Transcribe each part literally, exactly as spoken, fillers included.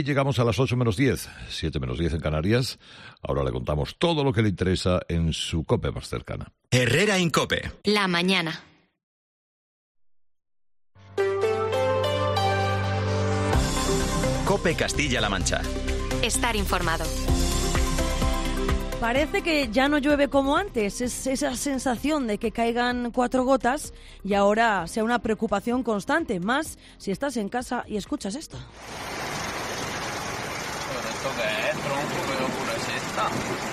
Llegamos a las ocho menos diez, siete menos diez en Canarias. Ahora le contamos todo lo que le interesa en su COPE más cercana. Herrera en COPE. La mañana. COPE Castilla-La Mancha. Estar informado. Parece que ya no llueve como antes, es esa sensación de que caigan cuatro gotas y ahora sea una preocupación constante, más si estás en casa y escuchas esto. ¿Esto qué es, tronco? ¿Qué locura es esta?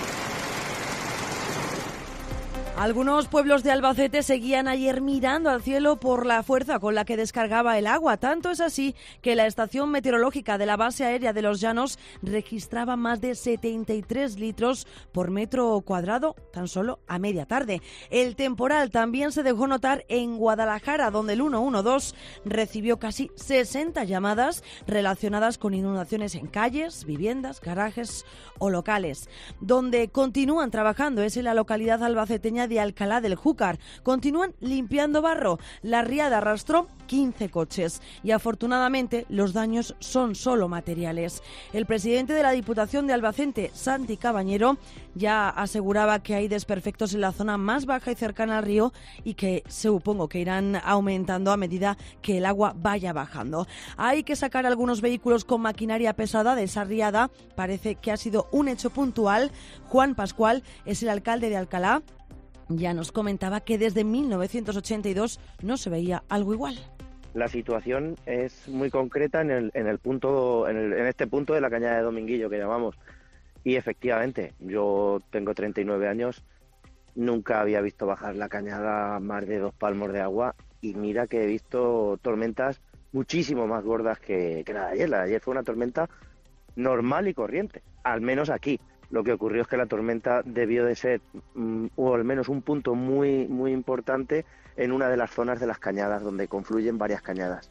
Algunos pueblos de Albacete seguían ayer mirando al cielo por la fuerza con la que descargaba el agua. Tanto es así que la estación meteorológica de la base aérea de Los Llanos registraba más de setenta y tres litros por metro cuadrado tan solo a media tarde. El temporal también se dejó notar en Guadalajara, donde el ciento doce recibió casi sesenta llamadas relacionadas con inundaciones en calles, viviendas, garajes o locales. Donde continúan trabajando es en la localidad albaceteña de Alcalá del Júcar. Continúan limpiando barro. La riada arrastró quince coches y afortunadamente los daños son solo materiales. El presidente de la Diputación de Albacete, Santi Cabañero, ya aseguraba que hay desperfectos en la zona más baja y cercana al río y que supongo que irán aumentando a medida que el agua vaya bajando. Hay que sacar algunos vehículos con maquinaria pesada de esa riada. Parece que ha sido un hecho puntual. Juan Pascual es el alcalde de Alcalá. Ya nos comentaba que desde mil novecientos ochenta y dos no se veía algo igual. La situación es muy concreta en el, en el punto, en, el, en este punto de la cañada de Dominguillo que llamamos. Y efectivamente, yo tengo treinta y nueve años, nunca había visto bajar la cañada más de dos palmos de agua y mira que he visto tormentas muchísimo más gordas que, que la de ayer. La de ayer fue una tormenta normal y corriente, al menos aquí. Lo que ocurrió es que la tormenta debió de ser, um, o al menos un punto muy, muy importante en una de las zonas de las cañadas, donde confluyen varias cañadas.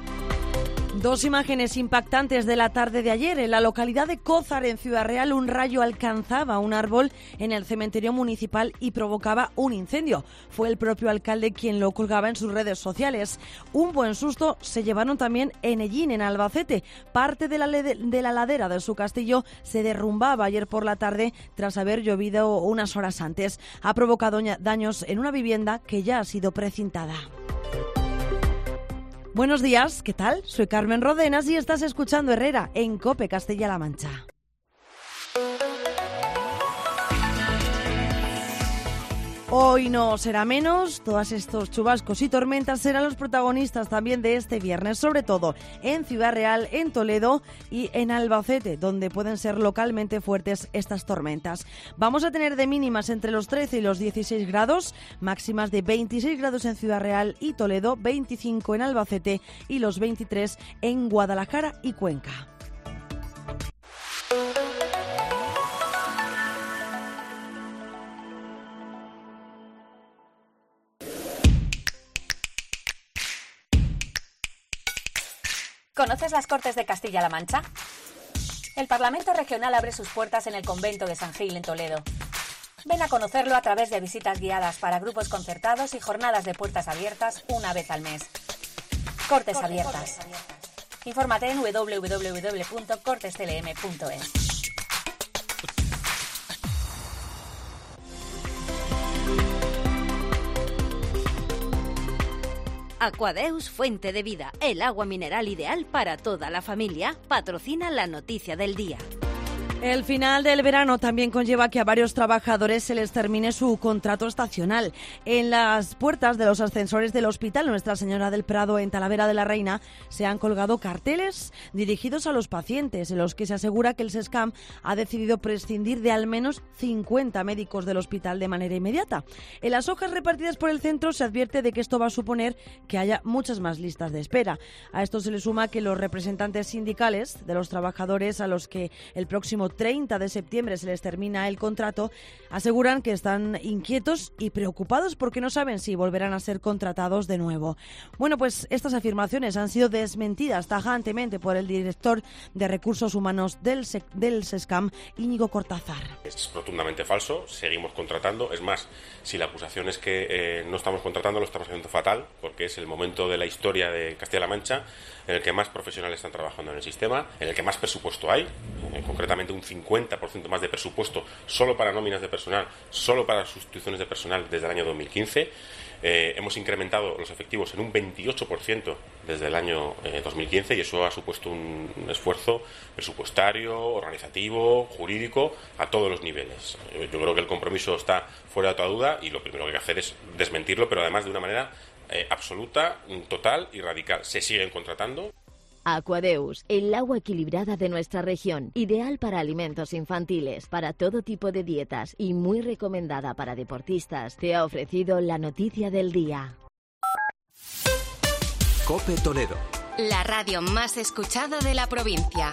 Dos imágenes impactantes de la tarde de ayer. En la localidad de Cózar, en Ciudad Real, un rayo alcanzaba un árbol en el cementerio municipal y provocaba un incendio. Fue el propio alcalde quien lo colgaba en sus redes sociales. Un buen susto se llevaron también en Ellín, en Albacete. Parte de la, de la ladera de su castillo se derrumbaba ayer por la tarde tras haber llovido unas horas antes. Ha provocado daños en una vivienda que ya ha sido precintada. Buenos días, ¿qué tal? Soy Carmen Rodenas y estás escuchando Herrera en COPE Castilla-La Mancha. Hoy no será menos, todos estos chubascos y tormentas serán los protagonistas también de este viernes, sobre todo en Ciudad Real, en Toledo y en Albacete, donde pueden ser localmente fuertes estas tormentas. Vamos a tener de mínimas entre los trece y los dieciséis grados, máximas de veintiséis grados en Ciudad Real y Toledo, veinticinco en Albacete y los veintitrés en Guadalajara y Cuenca. ¿Conoces las Cortes de Castilla-La Mancha? El Parlamento Regional abre sus puertas en el convento de San Gil, en Toledo. Ven a conocerlo a través de visitas guiadas para grupos concertados y jornadas de puertas abiertas una vez al mes. Cortes Abiertas. Infórmate en doble u doble u doble u punto cortes t l m punto es. Aquadeus, fuente de vida, el agua mineral ideal para toda la familia, patrocina la noticia del día. El final del verano también conlleva que a varios trabajadores se les termine su contrato estacional. En las puertas de los ascensores del Hospital Nuestra Señora del Prado, en Talavera de la Reina, se han colgado carteles dirigidos a los pacientes, en los que se asegura que el SESCAM ha decidido prescindir de al menos cincuenta médicos del hospital de manera inmediata. En las hojas repartidas por el centro se advierte de que esto va a suponer que haya muchas más listas de espera. A esto se le suma que los representantes sindicales de los trabajadores, a los que el próximo próximo treinta de septiembre se les termina el contrato, aseguran que están inquietos y preocupados porque no saben si volverán a ser contratados de nuevo. Bueno, pues estas afirmaciones han sido desmentidas tajantemente por el director de Recursos Humanos del, Se- del SESCAM, Íñigo Cortázar. Es rotundamente falso, seguimos contratando. Es más, si la acusación es que eh, no estamos contratando, lo estamos haciendo fatal, porque es el momento de la historia de Castilla-La Mancha en el que más profesionales están trabajando en el sistema, en el que más presupuesto hay, eh, concretamente un cincuenta por ciento más de presupuesto solo para nóminas de personal, solo para sustituciones de personal desde el año dos mil quince. Eh, hemos incrementado los efectivos en un veintiocho por ciento desde el año eh, dos mil quince y eso ha supuesto un, un esfuerzo presupuestario, organizativo, jurídico a todos los niveles. Yo, yo creo que el compromiso está fuera de toda duda y lo primero que hay que hacer es desmentirlo, pero además de una manera eh, absoluta, total y radical. Se siguen contratando. Aquadeus, el agua equilibrada de nuestra región, ideal para alimentos infantiles, para todo tipo de dietas y muy recomendada para deportistas, te ha ofrecido la noticia del día. COPE Toledo. La radio más escuchada de la provincia.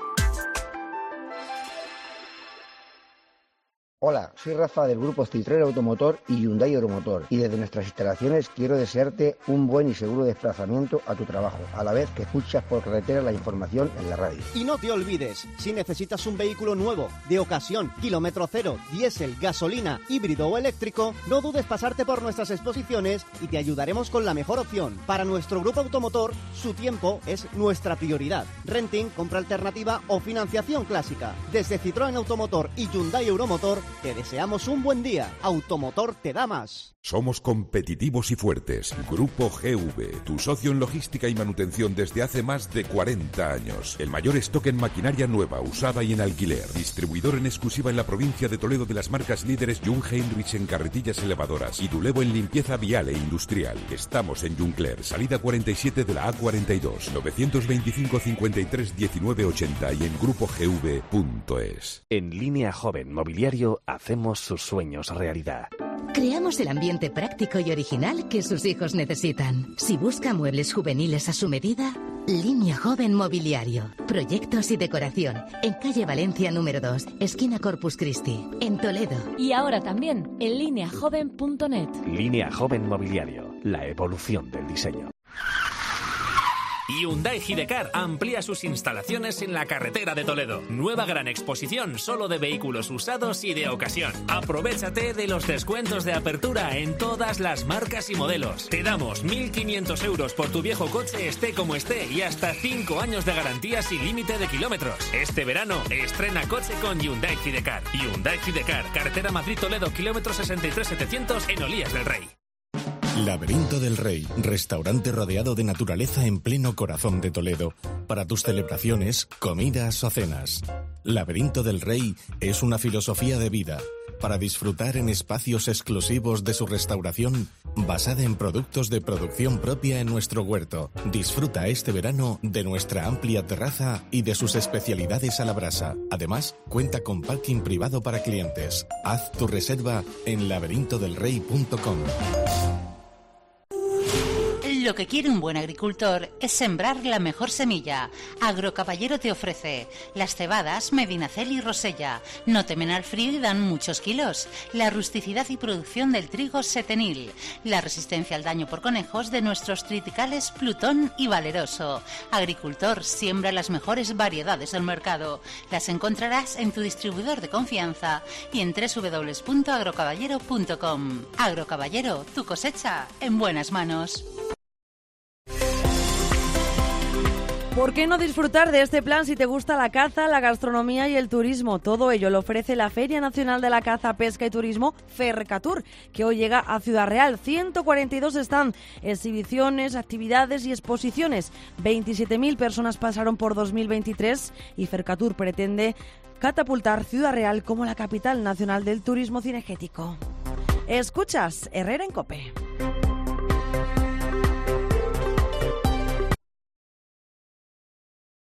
Hola, soy Rafa del grupo Citroën Automotor y Hyundai Euromotor y desde nuestras instalaciones quiero desearte un buen y seguro desplazamiento a tu trabajo, a la vez que escuchas por carretera la información en la radio. Y no te olvides, si necesitas un vehículo nuevo, de ocasión, kilómetro cero, diésel, gasolina, híbrido o eléctrico, no dudes pasarte por nuestras exposiciones y te ayudaremos con la mejor opción. Para nuestro grupo automotor, su tiempo es nuestra prioridad. Renting, compra alternativa o financiación clásica. Desde Citroën Automotor y Hyundai Euromotor, te deseamos un buen día. Automotor te da más. Somos competitivos y fuertes. Grupo G V, tu socio en logística y manutención desde hace más de cuarenta años. El mayor stock en maquinaria nueva, usada y en alquiler. Distribuidor en exclusiva en la provincia de Toledo de las marcas líderes Jung Heinrich en carretillas elevadoras y Dulevo en limpieza vial e industrial. Estamos en Juncler, salida cuarenta y siete de la A cuarenta y dos, novecientos veinticinco cincuenta y tres diecinueve ochenta y en grupo g v punto es. En Línea Joven Mobiliario hacemos sus sueños realidad. Creamos el ambiente práctico y original que sus hijos necesitan. Si busca muebles juveniles a su medida, Línea Joven Mobiliario. Proyectos y decoración. En calle Valencia número dos, esquina Corpus Christi, en Toledo. Y ahora también en línea joven punto net. Línea Joven Mobiliario. La evolución del diseño. Hyundai Gidecar amplía sus instalaciones en la carretera de Toledo. Nueva gran exposición solo de vehículos usados y de ocasión. Aprovéchate de los descuentos de apertura en todas las marcas y modelos. Te damos mil quinientos euros por tu viejo coche, esté como esté, y hasta cinco años de garantía sin límite de kilómetros. Este verano estrena coche con Hyundai Gidecar. Hyundai Gidecar, carretera Madrid-Toledo, kilómetro sesenta y tres setecientos en Olías del Rey. Laberinto del Rey, restaurante rodeado de naturaleza en pleno corazón de Toledo. Para tus celebraciones, comidas o cenas. Laberinto del Rey es una filosofía de vida para disfrutar en espacios exclusivos de su restauración basada en productos de producción propia en nuestro huerto. Disfruta este verano de nuestra amplia terraza y de sus especialidades a la brasa. Además, cuenta con parking privado para clientes. Haz tu reserva en laberinto del rey punto com. Lo que quiere un buen agricultor es sembrar la mejor semilla. Agrocaballero te ofrece las cebadas Medinacel y Rosella. No temen al frío y dan muchos kilos. La rusticidad y producción del trigo Setenil. La resistencia al daño por conejos de nuestros triticales Plutón y Valeroso. Agricultor, siembra las mejores variedades del mercado. Las encontrarás en tu distribuidor de confianza y en doble u doble u doble u punto agrocaballero punto com. Agrocaballero, tu cosecha en buenas manos. ¿Por qué no disfrutar de este plan si te gusta la caza, la gastronomía y el turismo? Todo ello lo ofrece la Feria Nacional de la Caza, Pesca y Turismo, Fercatur, que hoy llega a Ciudad Real. ciento cuarenta y dos están, exhibiciones, actividades y exposiciones. veintisiete mil personas pasaron por dos mil veintitrés y Fercatur pretende catapultar Ciudad Real como la capital nacional del turismo cinegético. Escuchas Herrera en COPE.